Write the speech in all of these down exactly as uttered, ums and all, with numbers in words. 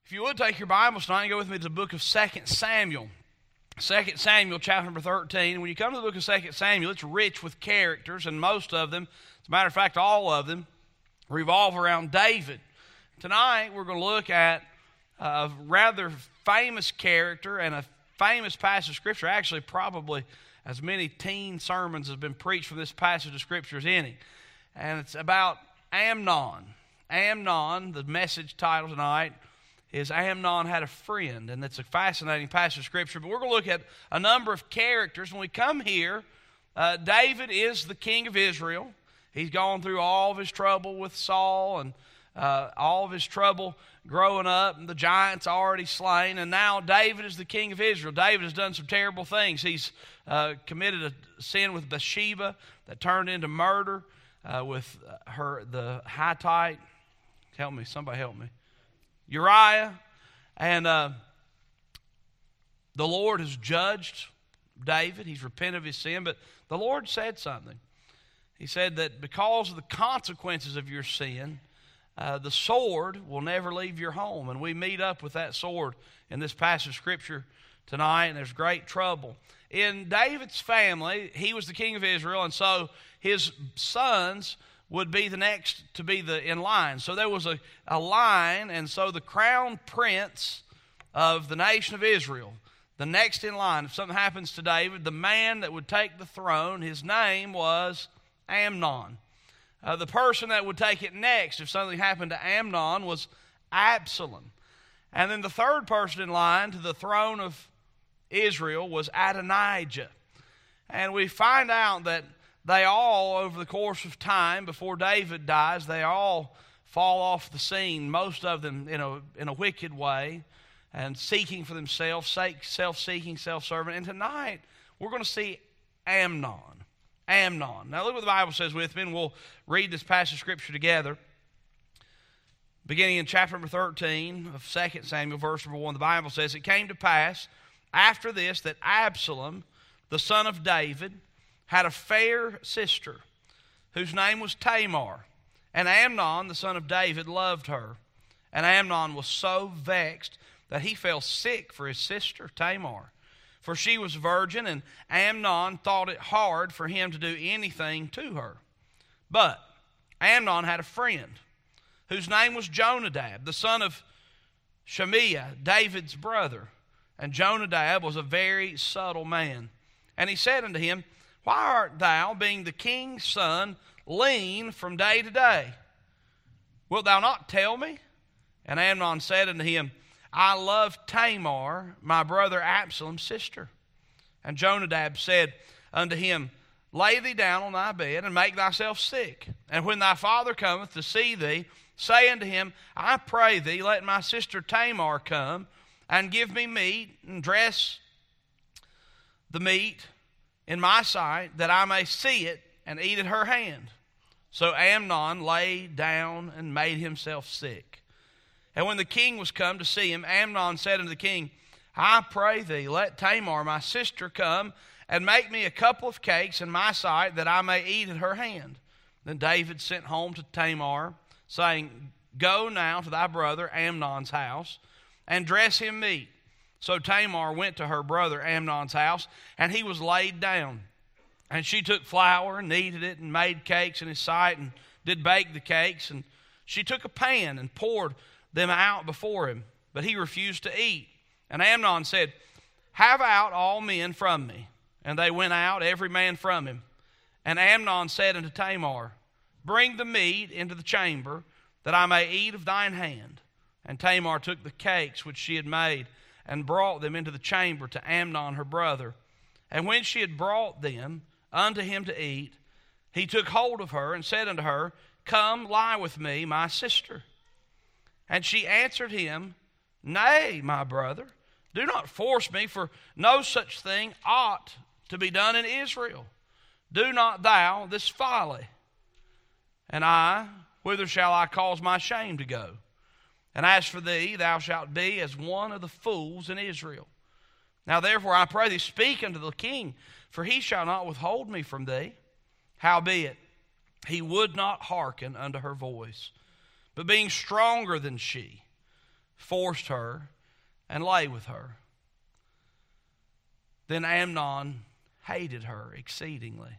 If you would take your Bibles tonight and go with me to the book of Second Samuel. Second Samuel, chapter number thirteen. When you come to the book of Second Samuel, it's rich with characters, and most of them, as a matter of fact, all of them, revolve around David. Tonight, we're going to look at a rather famous character and a famous passage of Scripture. Actually, probably as many teen sermons have been preached from this passage of Scripture as any. And it's about Amnon. Amnon, the message title tonight, is Amnon had a friend, and it's a fascinating passage of Scripture. But we're going to look at a number of characters. When we come here, uh, David is the king of Israel. He's gone through all of his trouble with Saul and uh, all of his trouble growing up, and the giants already slain, and now David is the king of Israel. David has done some terrible things. He's uh, committed a sin with Bathsheba that turned into murder uh, with her, the Hittite. Help me, somebody help me. Uriah, and uh, the Lord has judged David. He's repented of his sin, but the Lord said something. He said that because of the consequences of your sin, uh, the sword will never leave your home. And we meet up with that sword in this passage of Scripture tonight, and there's great trouble. In David's family, he was the king of Israel, and so his sons would be the next to be the in line. So there was a, a line, and so the crown prince of the nation of Israel, the next in line, if something happens to David, the man that would take the throne, his name was Amnon. Uh, the person that would take it next, if something happened to Amnon, was Absalom. And then the third person in line to the throne of Israel was Adonijah. And we find out that they all, over the course of time, before David dies, they all fall off the scene, most of them in a, in a wicked way, and seeking for themselves, self-seeking, self-serving. And tonight, we're going to see Amnon. Amnon. Now look what the Bible says with me, and we'll read this passage of Scripture together. Beginning in chapter number thirteen of Second Samuel, verse number one, the Bible says, "It came to pass after this that Absalom, the son of David, had a fair sister, whose name was Tamar. And Amnon, the son of David, loved her. And Amnon was so vexed that he fell sick for his sister Tamar. For she was a virgin, and Amnon thought it hard for him to do anything to her. But Amnon had a friend, whose name was Jonadab, the son of Shemiah, David's brother. And Jonadab was a very subtle man. And he said unto him, Why art thou, being the king's son, lean from day to day? Wilt thou not tell me? And Amnon said unto him, I love Tamar, my brother Absalom's sister. And Jonadab said unto him, Lay thee down on thy bed, and make thyself sick. And when thy father cometh to see thee, say unto him, I pray thee, let my sister Tamar come, and give me meat, and dress the meat in my sight, that I may see it and eat at her hand. So Amnon lay down and made himself sick. And when the king was come to see him, Amnon said unto the king, I pray thee, let Tamar my sister come, and make me a couple of cakes in my sight, that I may eat at her hand. Then David sent home to Tamar, saying, Go now to thy brother Amnon's house, and dress him meat. So Tamar went to her brother Amnon's house, and he was laid down. And she took flour and kneaded it, and made cakes in his sight, and did bake the cakes. And she took a pan and poured them out before him, but he refused to eat. And Amnon said, Have out all men from me. And they went out, every man from him. And Amnon said unto Tamar, Bring the meat into the chamber, that I may eat of thine hand. And Tamar took the cakes which she had made, and brought them into the chamber to Amnon her brother. And when she had brought them unto him to eat, he took hold of her, and said unto her, Come, lie with me, my sister. And she answered him, Nay, my brother, do not force me, for no such thing ought to be done in Israel. Do not thou this folly. And I, whither shall I cause my shame to go? And as for thee, thou shalt be as one of the fools in Israel. Now therefore I pray thee, speak unto the king, for he shall not withhold me from thee. Howbeit, he would not hearken unto her voice. But being stronger than she, forced her, and lay with her. Then Amnon hated her exceedingly,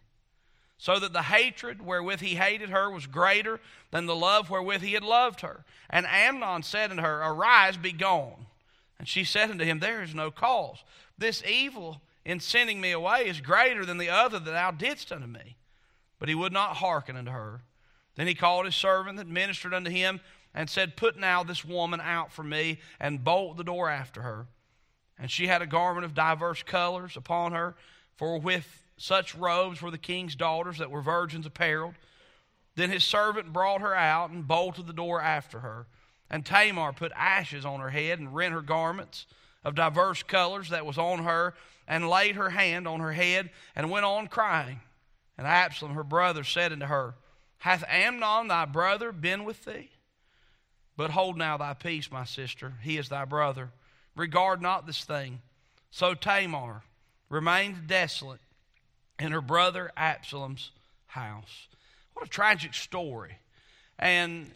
so that the hatred wherewith he hated her was greater than the love wherewith he had loved her. And Amnon said unto her, Arise, be gone. And she said unto him, There is no cause. This evil in sending me away is greater than the other that thou didst unto me. But he would not hearken unto her. Then he called his servant that ministered unto him, and said, Put now this woman out from me, and bolt the door after her. And she had a garment of diverse colors upon her, for with such robes were the king's daughters that were virgins apparelled. Then his servant brought her out, and bolted the door after her. And Tamar put ashes on her head, and rent her garments of diverse colors that was on her, and laid her hand on her head, and went on crying. And Absalom her brother said unto her, Hath Amnon thy brother been with thee? But hold now thy peace, my sister, he is thy brother. Regard not this thing. So Tamar remained desolate in her brother Absalom's house. What a tragic story. And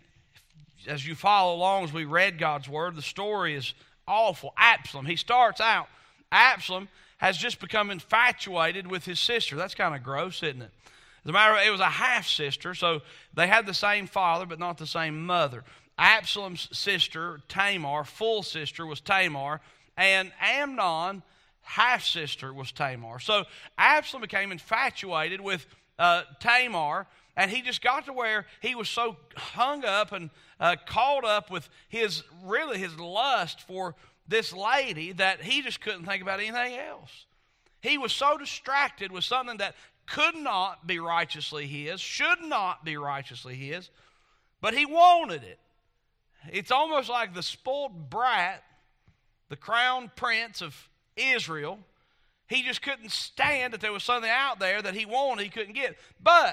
as you follow along as we read God's word, the story is awful. Absalom, he starts out, Absalom has just become infatuated with his sister. That's kind of gross, isn't it? As a matter of fact, it was a half-sister, so they had the same father but not the same mother. Absalom's sister, Tamar, full sister, was Tamar, and Amnon, half-sister, was Tamar. So Absalom became infatuated with uh, Tamar, and he just got to where he was so hung up and uh, caught up with his, really his lust for this lady that he just couldn't think about anything else. He was so distracted with something that could not be righteously his, should not be righteously his, but he wanted it. It's almost like the spoiled brat, the crown prince of Israel. He just couldn't stand that there was something out there that he wanted he couldn't get. But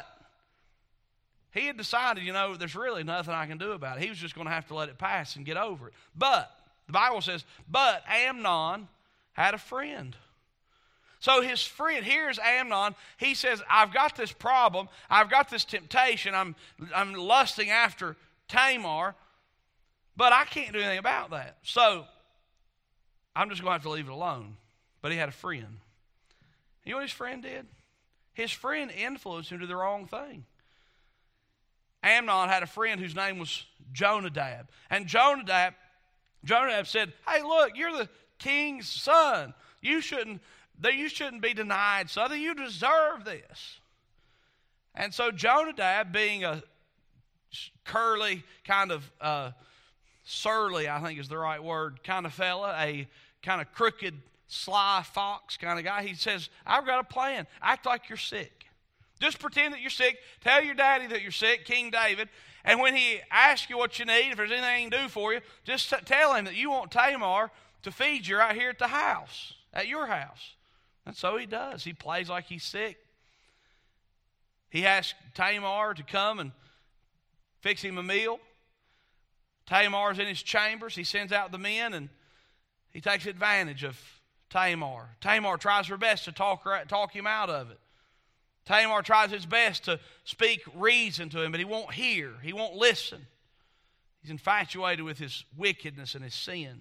he had decided, you know, there's really nothing I can do about it. He was just going to have to let it pass and get over it. But the Bible says, but Amnon had a friend. So his friend, here's Amnon. He says, I've got this problem. I've got this temptation. I'm, I'm lusting after Tamar, but I can't do anything about that. So I'm just going to have to leave it alone. But he had a friend. You know what his friend did? His friend influenced him to the wrong thing. Amnon had a friend whose name was Jonadab. And Jonadab, Jonadab said, hey, look, you're the king's son. You shouldn't, you shouldn't be denied something. You deserve this. And so Jonadab, being a curly, kind of uh, surly, I think is the right word, kind of fella, a kind of crooked, sly fox kind of guy, he says, I've got a plan. Act like you're sick. Just pretend that you're sick. Tell your daddy that you're sick, King David. And when he asks you what you need, if there's anything he can do for you, just t- tell him that you want Tamar to feed you right here at the house, at your house. And so he does. He plays like he's sick. He asks Tamar to come and fix him a meal. Tamar's in his chambers. He sends out the men, and he takes advantage of Tamar. Tamar tries her best to talk, her, talk him out of it. Tamar tries his best to speak reason to him, but he won't hear. He won't listen. He's infatuated with his wickedness and his sin.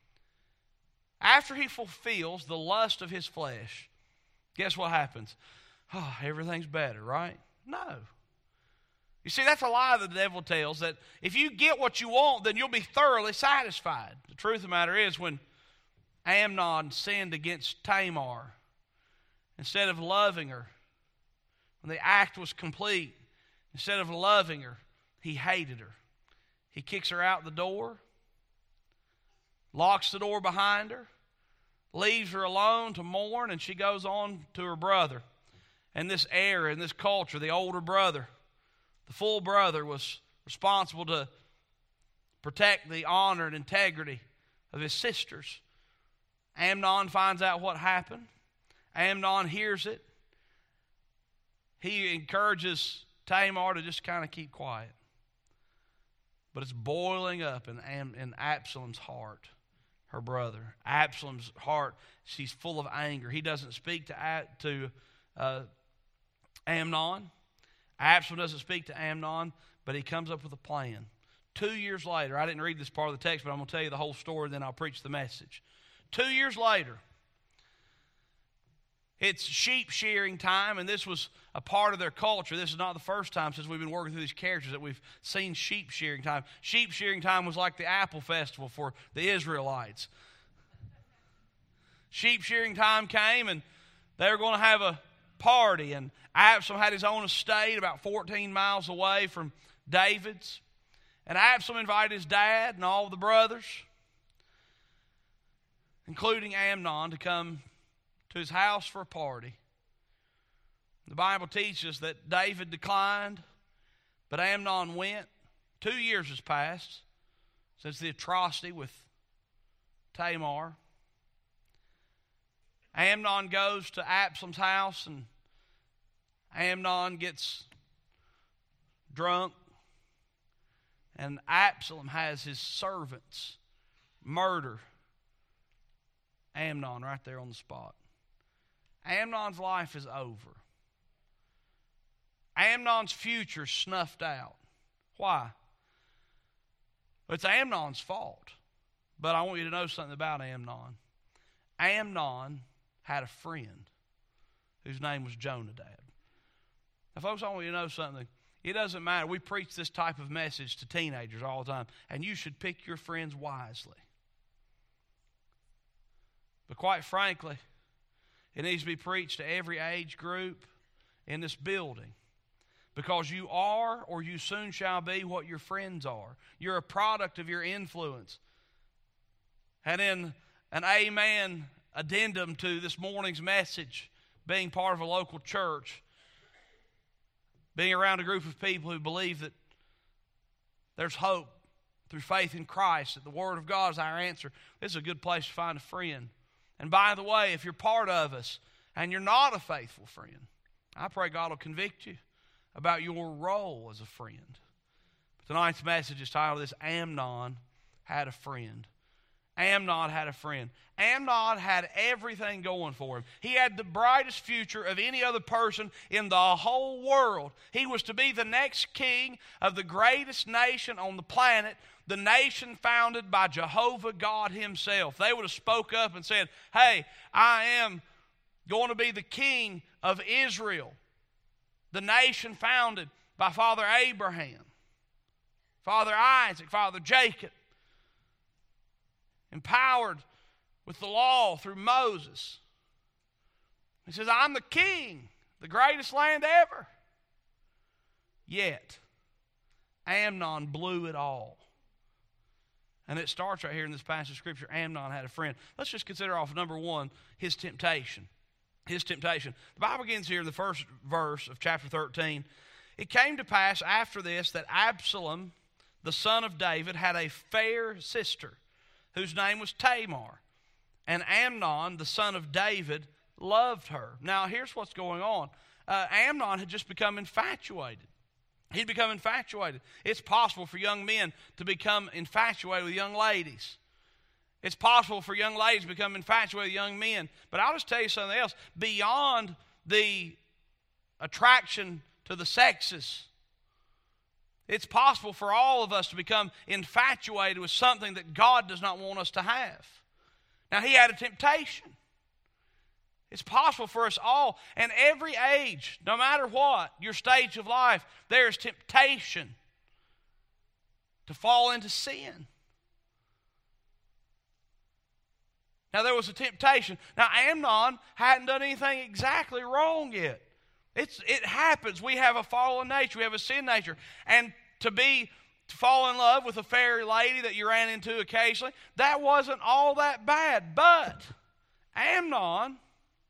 After he fulfills the lust of his flesh, guess what happens? Oh, everything's better, right? No. You see, that's a lie that the devil tells, that if you get what you want, then you'll be thoroughly satisfied. The truth of the matter is, when Amnon sinned against Tamar, instead of loving her, when the act was complete, instead of loving her, he hated her. He kicks her out the door, locks the door behind her, leaves her alone to mourn, and she goes on to her brother. And this heir in this culture, the older brother, the full brother, was responsible to protect the honor and integrity of his sisters. Amnon finds out what happened. Amnon hears it. He encourages Tamar to just kind of keep quiet. But it's boiling up in, Am, in Absalom's heart, her brother. Absalom's heart, she's full of anger. He doesn't speak to, to uh, Amnon. Absalom doesn't speak to Amnon, but he comes up with a plan. Two years later, I didn't read this part of the text, but I'm going to tell you the whole story, and then I'll preach the message. Two years later, it's sheep shearing time, and this was a part of their culture. This is not the first time since we've been working through these characters that we've seen sheep shearing time. Sheep shearing time was like the apple festival for the Israelites. Sheep shearing time came, and they were going to have a party, and Absalom had his own estate about fourteen miles away from David's. And Absalom invited his dad and all the brothers, including Amnon, to come to his house for a party. The Bible teaches that David declined, but Amnon went. Two years has passed since the atrocity with Tamar. Amnon goes to Absalom's house, and Amnon gets drunk, and Absalom has his servants murder Amnon right there on the spot. Amnon's life is over. Amnon's future snuffed out. Why? It's Amnon's fault. But I want you to know something about Amnon. Amnon had a friend whose name was Jonadab. Now, folks, I want you to know something. It doesn't matter. We preach this type of message to teenagers all the time, and you should pick your friends wisely. But quite frankly, it needs to be preached to every age group in this building, because you are, or you soon shall be, what your friends are. You're a product of your influence. And in an amen addendum to this morning's message, being part of a local church, being around a group of people who believe that there's hope through faith in Christ, that the Word of God is our answer, this is a good place to find a friend. And by the way, if you're part of us and you're not a faithful friend, I pray God will convict you about your role as a friend. But tonight's message is titled this: Amnon had a friend. Amnon had a friend. Amnon had everything going for him. He had the brightest future of any other person in the whole world. He was to be the next king of the greatest nation on the planet, the nation founded by Jehovah God himself. They would have spoke up and said, hey, I am going to be the king of Israel, the nation founded by Father Abraham, Father Isaac, Father Jacob, empowered with the law through Moses. He says, I'm the king, the greatest land ever. Yet, Amnon blew it all. And it starts right here in this passage of Scripture. Amnon had a friend. Let's just consider off number one, his temptation. His temptation. The Bible begins here in the first verse of chapter thirteen. It came to pass after this that Absalom, the son of David, had a fair sister, whose name was Tamar. And Amnon, the son of David, loved her. Now, here's what's going on. Uh, Amnon had just become infatuated. He'd become infatuated. It's possible for young men to become infatuated with young ladies. It's possible for young ladies to become infatuated with young men. But I'll just tell you something else. Beyond the attraction to the sexes, it's possible for all of us to become infatuated with something that God does not want us to have. Now, he had a temptation. It's possible for us all. And every age, no matter what, your stage of life, there is temptation to fall into sin. Now, there was a temptation. Now, Amnon hadn't done anything exactly wrong yet. It's, it happens. We have a fallen nature. We have a sin nature. And to be to fall in love with a fair lady that you ran into occasionally, that wasn't all that bad. But Amnon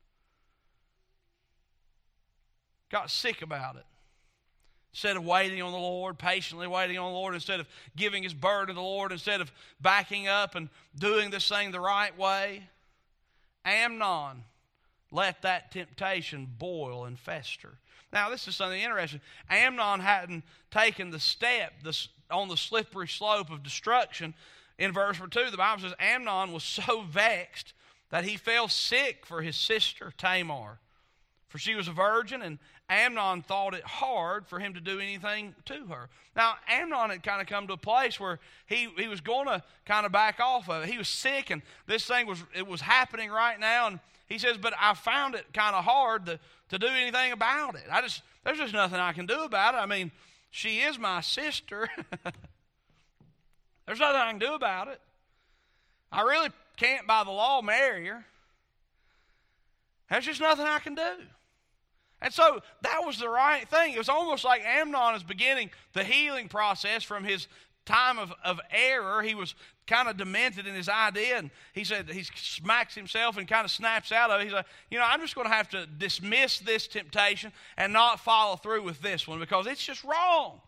got sick about it. Instead of waiting on the Lord, patiently waiting on the Lord, instead of giving his burden to the Lord, instead of backing up and doing this thing the right way, Amnon let that temptation boil and fester. Now, this is something interesting. Amnon hadn't taken the step on the slippery slope of destruction. In verse two, the Bible says Amnon was so vexed that he fell sick for his sister Tamar. For she was a virgin, and Amnon thought it hard for him to do anything to her. Now, Amnon had kind of come to a place where he, he was going to kind of back off of it. He was sick, and this thing was it was happening right now. And he says, but I found it kind of hard to, to do anything about it. I just There's just nothing I can do about it. I mean, she is my sister. There's nothing I can do about it. I really can't, by the law, marry her. There's just nothing I can do. And so that was the right thing. It was almost like Amnon is beginning the healing process from his time of, of error. He was kind of demented in his idea, and he said he smacks himself and kind of snaps out of it. He's like, you know, I'm just going to have to dismiss this temptation and not follow through with this one because it's just wrong.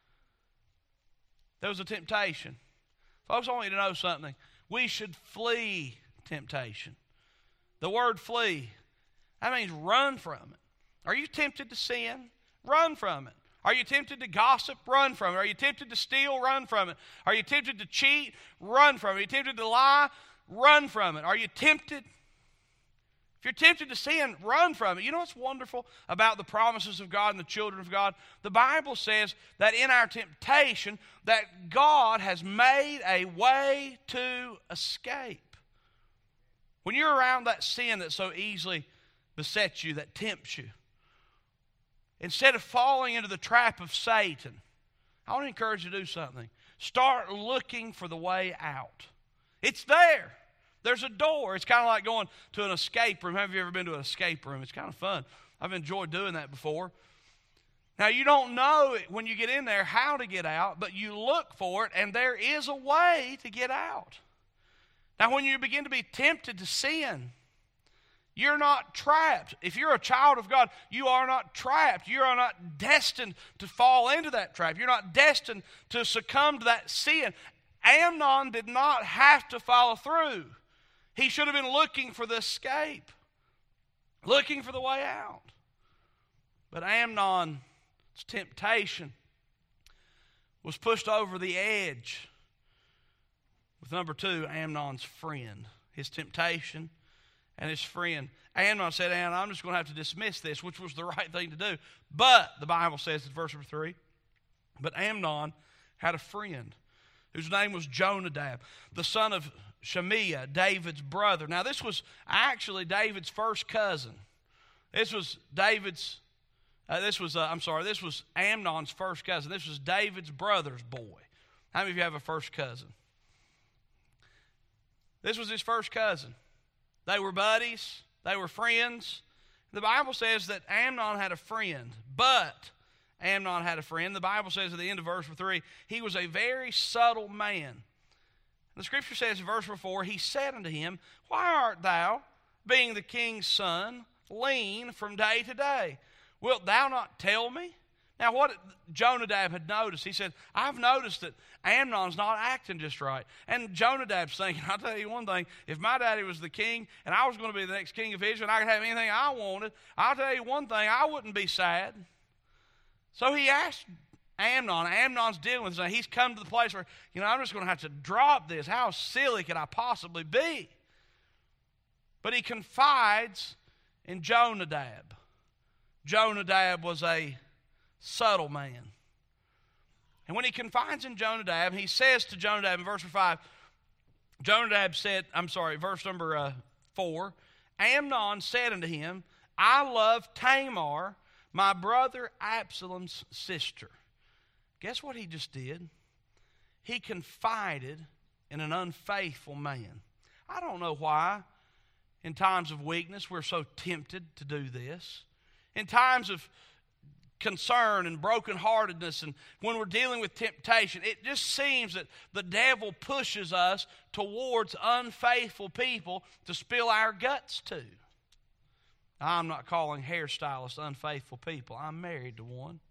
There was a temptation. Folks, I want you to know something. We should flee temptation. The word flee, that means run from it. Are you tempted to sin? Run from it. Are you tempted to gossip? Run from it. Are you tempted to steal? Run from it. Are you tempted to cheat? Run from it. Are you tempted to lie? Run from it. Are you tempted? If you're tempted to sin, run from it. You know what's wonderful about the promises of God and the children of God? The Bible says that in our temptation, that God has made a way to escape. When you're around that sin that so easily besets you, that tempts you, instead of falling into the trap of Satan, I want to encourage you to do something. Start looking for the way out. It's there. There's a door. It's kind of like going to an escape room. Have you ever been to an escape room? It's kind of fun. I've enjoyed doing that before. Now, you don't know when you get in there how to get out, but you look for it, and there is a way to get out. Now, when you begin to be tempted to sin, you're not trapped. If you're a child of God, you are not trapped. You are not destined to fall into that trap. You're not destined to succumb to that sin. Amnon did not have to follow through. He should have been looking for the escape, looking for the way out. But Amnon's temptation was pushed over the edge with number two, Amnon's friend. His temptation and his friend. Amnon said, Amnon, I'm just going to have to dismiss this, which was the right thing to do. But, the Bible says in verse number three, but Amnon had a friend whose name was Jonadab, the son of Shemiah, David's brother. Now, this was actually David's first cousin. This was David's, uh, this was, uh, I'm sorry, this was Amnon's first cousin. This was David's brother's boy. How many of you have a first cousin? This was his first cousin. They were buddies. They were friends. The Bible says that Amnon had a friend, but Amnon had a friend. The Bible says at the end of verse three, he was a very subtle man. The Scripture says in verse four, he said unto him, why art thou, being the king's son, lean from day to day? Wilt thou not tell me? Now, what Jonadab had noticed, he said, I've noticed that Amnon's not acting just right. And Jonadab's thinking, I'll tell you one thing, if my daddy was the king and I was going to be the next king of Israel and I could have anything I wanted, I'll tell you one thing, I wouldn't be sad. So he asked Amnon, Amnon's dealing with this. He's come to the place where, you know, I'm just going to have to drop this. How silly could I possibly be? But he confides in Jonadab. Jonadab was a subtle man. And when he confides in Jonadab, he says to Jonadab in verse five, Jonadab said, I'm sorry, verse number uh, four, Amnon said unto him, I love Tamar, my brother Absalom's sister. Guess what he just did? He confided in an unfaithful man. I don't know why in times of weakness we're so tempted to do this. In times of concern and brokenheartedness, and when we're dealing with temptation, it just seems that the devil pushes us towards unfaithful people to spill our guts to. I'm not calling hairstylists unfaithful people. I'm married to one.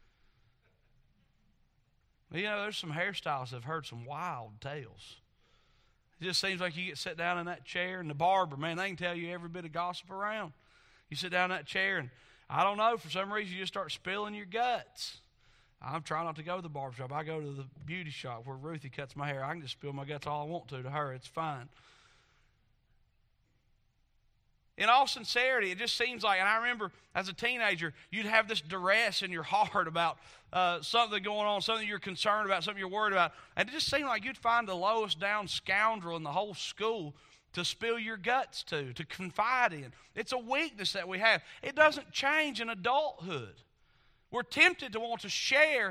You know, there's some hairstylists that have heard some wild tales. It just seems like you get set down in that chair, and the barber, man, they can tell you every bit of gossip around. You sit down in that chair, and I don't know, for some reason you just start spilling your guts. I'm trying not to go to the barber shop. I go to the beauty shop where Ruthie cuts my hair. I can just spill my guts all I want to to her. It's fine. In all sincerity, it just seems like, and I remember as a teenager, you'd have this duress in your heart about uh, something going on, something you're concerned about, something you're worried about. And it just seemed like you'd find the lowest down scoundrel in the whole school to spill your guts to, to confide in. It's a weakness that we have. It doesn't change in adulthood. We're tempted to want to share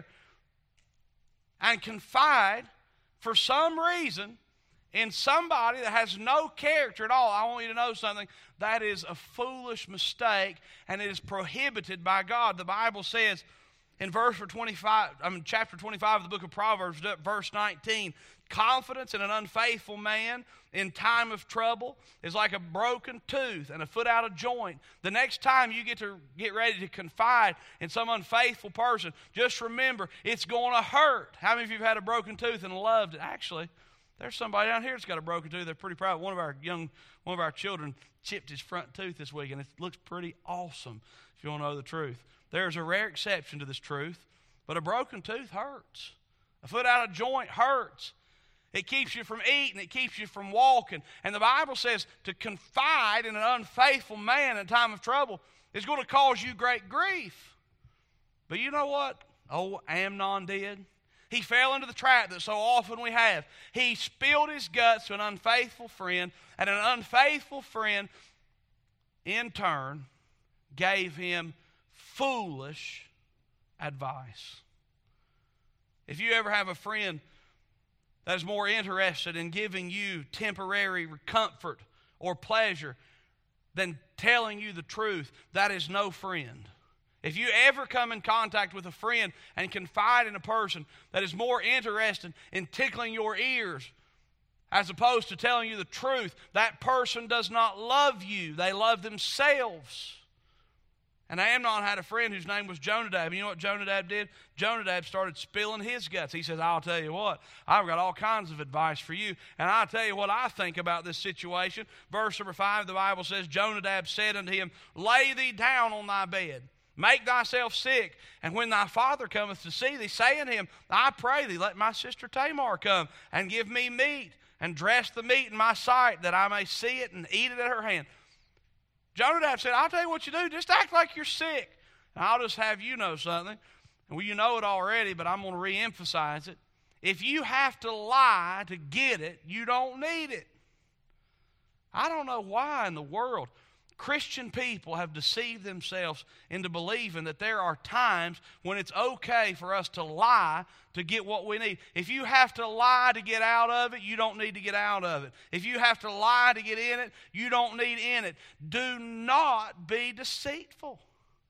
and confide for some reason in somebody that has no character at all. I want you to know something. That is a foolish mistake, and it is prohibited by God. The Bible says in verse twenty-five, I mean, chapter twenty-five of the book of Proverbs, verse nineteen, confidence in an unfaithful man in time of trouble is like a broken tooth and a foot out of joint. The next time you get to get ready to confide in some unfaithful person, just remember it's going to hurt. How many of you have had a broken tooth and loved it? Actually, there's somebody down here that's got a broken tooth. They're pretty proud. One of our young, one of our children chipped his front tooth this week, and it looks pretty awesome, if you want to know the truth. There's a rare exception to this truth, but a broken tooth hurts. A foot out of joint hurts. It keeps you from eating. It keeps you from walking. And the Bible says to confide in an unfaithful man in a time of trouble is going to cause you great grief. But you know what old Amnon did? He fell into the trap that so often we have. He spilled his guts to an unfaithful friend, and an unfaithful friend, in turn, gave him foolish advice. If you ever have a friend that is more interested in giving you temporary comfort or pleasure than telling you the truth, that is no friend. If you ever come in contact with a friend and confide in a person that is more interested in tickling your ears as opposed to telling you the truth, that person does not love you. They love themselves. And Amnon had a friend whose name was Jonadab. You know what Jonadab did? Jonadab started spilling his guts. He says, I'll tell you what, I've got all kinds of advice for you. And I'll tell you what I think about this situation. Verse number five, the Bible says, Jonadab said unto him, lay thee down on thy bed. Make thyself sick, and when thy father cometh to see thee, say unto him, I pray thee, let my sister Tamar come, and give me meat, and dress the meat in my sight, that I may see it and eat it at her hand. Jonadab said, I'll tell you what you do, just act like you're sick. And I'll just have you know something. And well, you know it already, but I'm going to re-emphasize it. If you have to lie to get it, you don't need it. I don't know why in the world Christian people have deceived themselves into believing that there are times when it's okay for us to lie to get what we need. If you have to lie to get out of it, you don't need to get out of it. If you have to lie to get in it, you don't need in it. Do not be deceitful.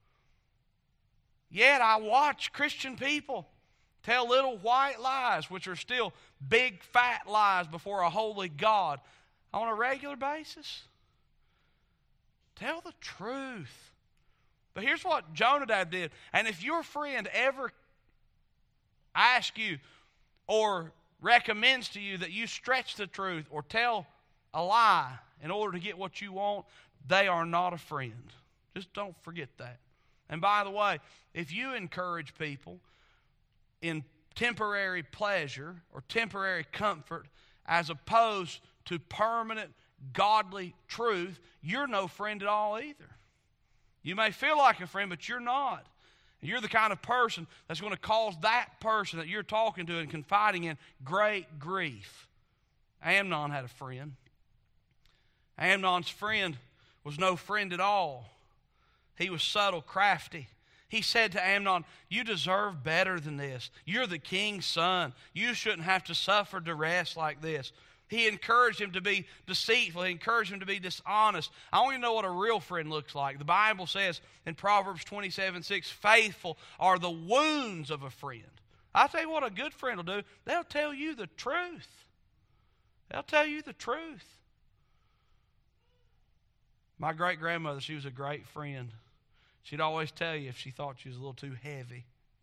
Yet I watch Christian people tell little white lies, which are still big fat lies before a holy God on a regular basis. Tell the truth. But here's what Jonadab did. And if your friend ever asks you or recommends to you that you stretch the truth or tell a lie in order to get what you want, they are not a friend. Just don't forget that. And by the way, if you encourage people in temporary pleasure or temporary comfort as opposed to permanent godly truth, you're no friend at all either. You may feel like a friend, but you're not. You're the kind of person that's going to cause that person that you're talking to and confiding in great grief. Amnon had a friend. Amnon's friend was no friend at all. He was subtle, crafty. He said to Amnon, you deserve better than this. You're the king's son. You shouldn't have to suffer duress like this. He encouraged him to be deceitful. He encouraged him to be dishonest. I want you to know what a real friend looks like. The Bible says in Proverbs twenty-seven six, faithful are the wounds of a friend. I'll tell you what a good friend will do. They'll tell you the truth. They'll tell you the truth. My great-grandmother, she was a great friend. She'd always tell you if she thought she was a little too heavy.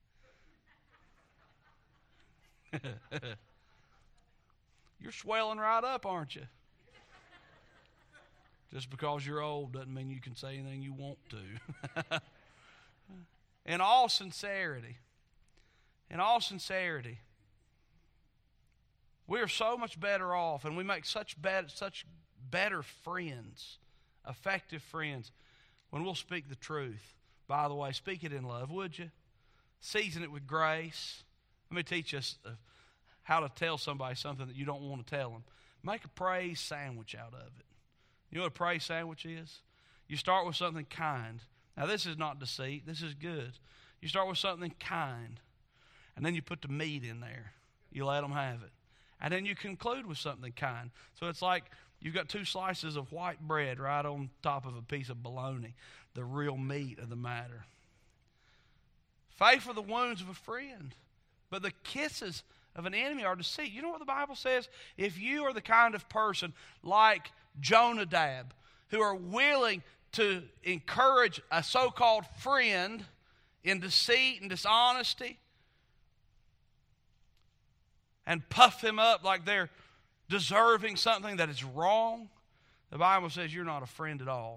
You're swelling right up, aren't you? Just because you're old doesn't mean you can say anything you want to. In all sincerity, in all sincerity, we are so much better off, and we make such bad, such better friends effective friends when we'll speak the truth. By the way, speak it in love, would you? Season it with grace. Let me teach us uh, how to tell somebody something that you don't want to tell them. Make a praise sandwich out of it. You know what a praise sandwich is? You start with something kind. Now, this is not deceit. This is good. You start with something kind, and then you put the meat in there. You let them have it. And then you conclude with something kind. So it's like you've got two slices of white bread right on top of a piece of bologna, the real meat of the matter. Faith for the wounds of a friend, but the kisses of an enemy are deceit. You know what the Bible says? If you are the kind of person like Jonadab, who are willing to encourage a so-called friend in deceit and dishonesty, and puff them up like they're deserving something that is wrong, the Bible says you're not a friend at all.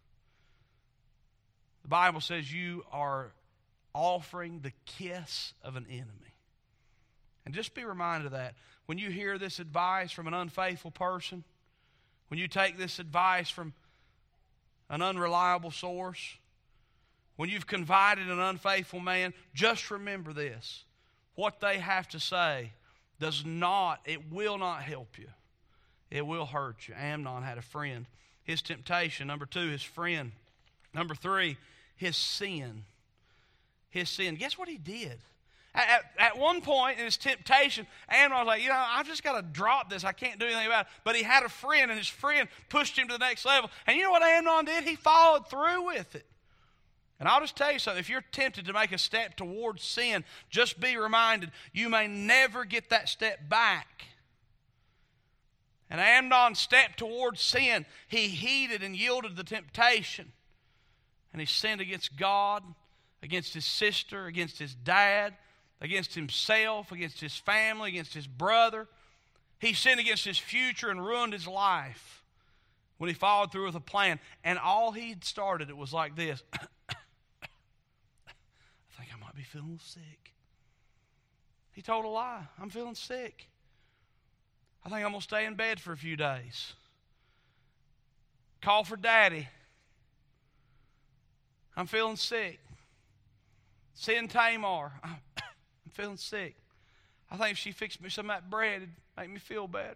The Bible says you are offering the kiss of an enemy. And just be reminded of that. When you hear this advice from an unfaithful person, when you take this advice from an unreliable source, when you've confided in an unfaithful man, just remember this. What they have to say does not, it will not help you. It will hurt you. Amnon had a friend. His temptation. Number two, his friend. Number three, his sin. His sin. Guess what he did? At, at one point in his temptation, Amnon was like, you know, I've just got to drop this. I can't do anything about it. But he had a friend, and his friend pushed him to the next level. And you know what Amnon did? He followed through with it. And I'll just tell you something. If you're tempted to make a step towards sin, just be reminded you may never get that step back. And Amnon stepped towards sin. He heeded and yielded the temptation. And he sinned against God, against his sister, against his dad, against himself, against his family, against his brother. He sinned against his future and ruined his life when he followed through with a plan. And all he'd started, it was like this. I think I might be feeling sick. He told a lie. I'm feeling sick. I think I'm going to stay in bed for a few days. Call for daddy. I'm feeling sick. Send Tamar. I'm feeling sick. I think if she fixed me some of that bread, it'd make me feel better.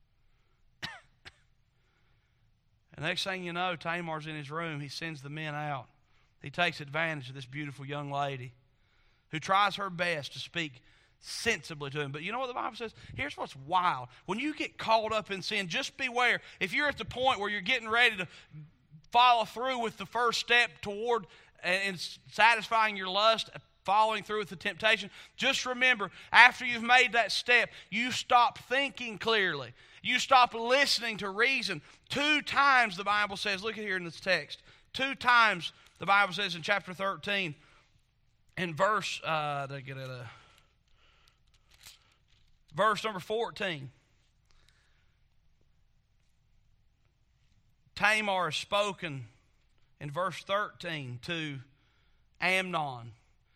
And next thing you know, Tamar's in his room. He sends the men out. He takes advantage of this beautiful young lady who tries her best to speak sensibly to him. But you know what the Bible says? Here's what's wild. When you get caught up in sin, just beware. If you're at the point where you're getting ready to follow through with the first step toward and satisfying your lust, following through with the temptation, just remember, after you've made that step, you stop thinking clearly. You stop listening to reason. Two times the Bible says, look at here in this text, two times the Bible says in chapter thirteen, in verse, uh, did I get it, uh, verse number fourteen, Tamar is spoken in verse thirteen to Amnon.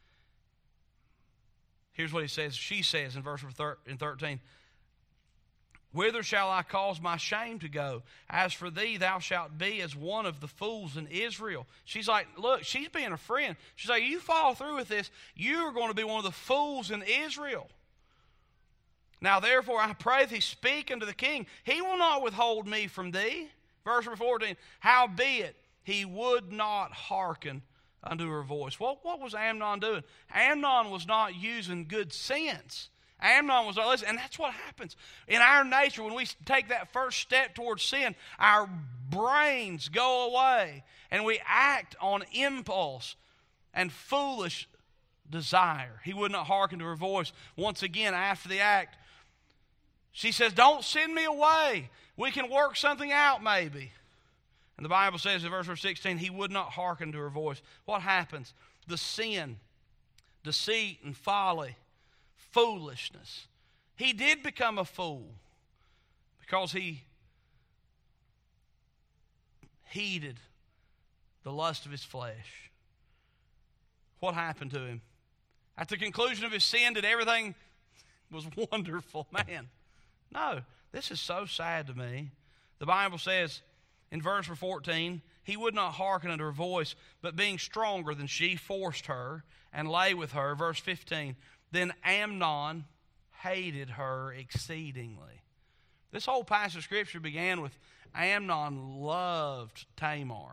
Here's what he says. She says in verse thirteen, whither shall I cause my shame to go? As for thee, thou shalt be as one of the fools in Israel. She's like, look, she's being a friend. She's like, you follow through with this, you're going to be one of the fools in Israel. Now therefore I pray thee, speak unto the king. He will not withhold me from thee. Verse number fourteen, howbeit he would not hearken unto her voice. Well, what was Amnon doing? Amnon was not using good sense. Amnon was not listening. And that's what happens. In our nature, when we take that first step towards sin, our brains go away and we act on impulse and foolish desire. He would not hearken to her voice. Once again, after the act, she says, don't send me away. We can work something out maybe. And the Bible says in verse sixteen, he would not hearken to her voice. What happens? The sin, deceit and folly, foolishness. He did become a fool because he heeded the lust of his flesh. What happened to him? At the conclusion of his sin, did everything was wonderful? Man, no. This is so sad to me. The Bible says in verse fourteen, he would not hearken unto her voice, but being stronger than she, forced her, and lay with her. Verse fifteen, then Amnon hated her exceedingly. This whole passage of Scripture began with Amnon loved Tamar.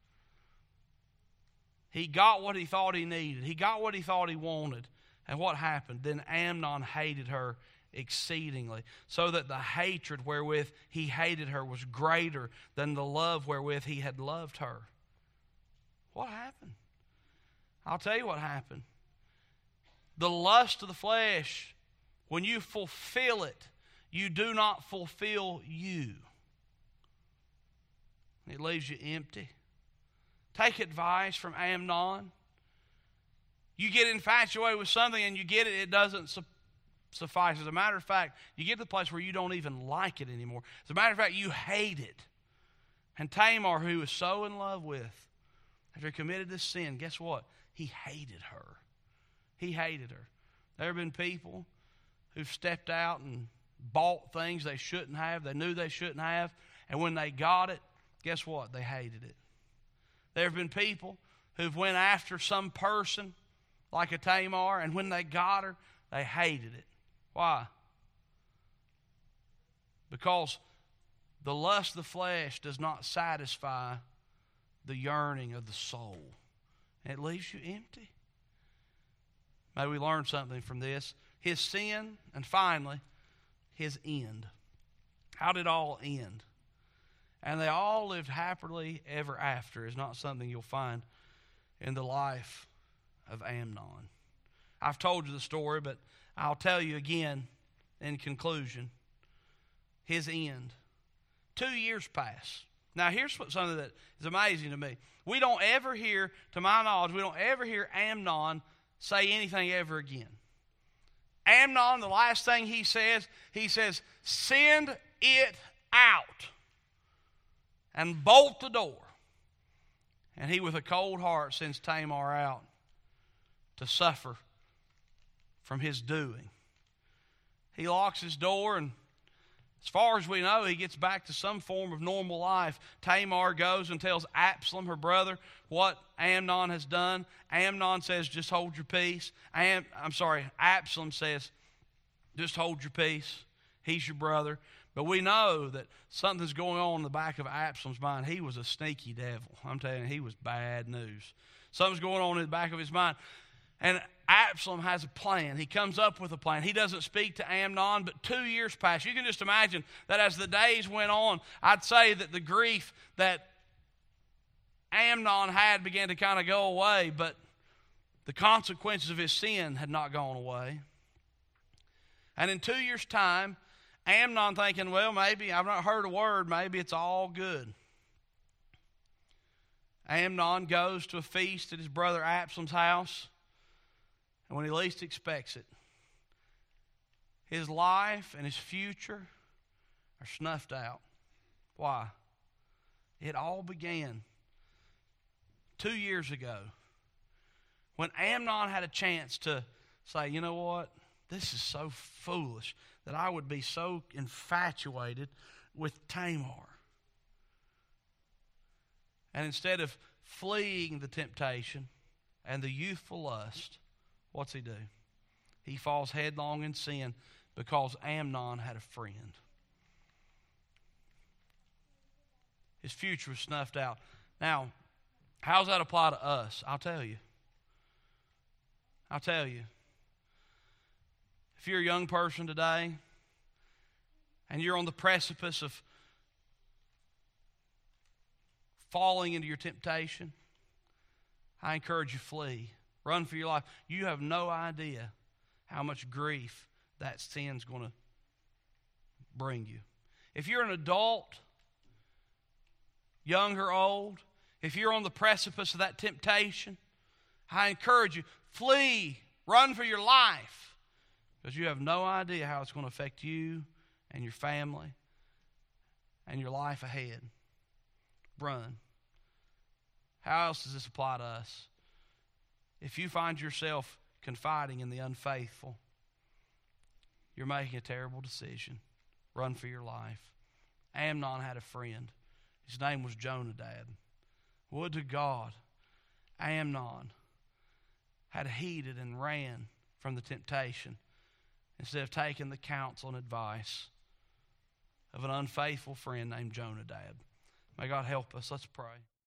He got what he thought he needed. He got what he thought he wanted. And what happened? Then Amnon hated her exceedingly, so that the hatred wherewith he hated her was greater than the love wherewith he had loved her. What happened? I'll tell you what happened. The lust of the flesh, when you fulfill it, you do not fulfill you. It leaves you empty. Take advice from Amnon. You get infatuated with something and you get it, it doesn't su- suffice. As a matter of fact, you get to the place where you don't even like it anymore. As a matter of fact, you hate it. And Tamar, who was so in love with, after he committed this sin, guess what? He hated her. He hated her. There have been people who've stepped out and bought things they shouldn't have, they knew they shouldn't have, and when they got it, guess what? They hated it. There have been people who've went after some person like a Tamar, and when they got her, they hated it. Why? Because the lust of the flesh does not satisfy the yearning of the soul. And it leaves you empty. May we learn something from this. His sin, and finally, his end. How did it all end? And they all lived happily ever after is not something you'll find in the life of Amnon. I've told you the story, but I'll tell you again in conclusion. His end. Two years pass. Now here's what, something that is amazing to me. We don't ever hear, to my knowledge, we don't ever hear Amnon say anything ever again. Amnon, the last thing he says, he says, send it out and bolt the door. And he, with a cold heart, sends Tamar out to suffer from his doing. He locks his door, and as far as we know, he gets back to some form of normal life. Tamar goes and tells Absalom, her brother, what Amnon has done. Amnon says, just hold your peace. Am, I'm sorry, Absalom says, just hold your peace. He's your brother. But we know that something's going on in the back of Absalom's mind. He was a sneaky devil. I'm telling you, he was bad news. Something's going on in the back of his mind. And Absalom has a plan. He comes up with a plan. He doesn't speak to Amnon, but two years pass. You can just imagine that as the days went on, I'd say that the grief that Amnon had began to kind of go away, but the consequences of his sin had not gone away. And in two years' time, Amnon thinking, well, maybe I've not heard a word, maybe it's all good. Amnon goes to a feast at his brother Absalom's house, and when he least expects it, his life and his future are snuffed out. Why? It all began two years ago when Amnon had a chance to say, you know what? This is so foolish that I would be so infatuated with Tamar. And instead of fleeing the temptation and the youthful lust, what's he do? He falls headlong in sin because Amnon had a friend. His future was snuffed out. Now, how does that apply to us? I'll tell you. I'll tell you. If you're a young person today and you're on the precipice of falling into your temptation, I encourage you to flee. Run for your life. You have no idea how much grief that sin's going to bring you. If you're an adult, young or old, if you're on the precipice of that temptation, I encourage you, flee, run for your life. Because you have no idea how it's going to affect you and your family and your life ahead. Run. How else does this apply to us? If you find yourself confiding in the unfaithful, you're making a terrible decision. Run for your life. Amnon had a friend. His name was Jonadab. Would to God Amnon had heeded and ran from the temptation instead of taking the counsel and advice of an unfaithful friend named Jonadab. May God help us. Let's pray.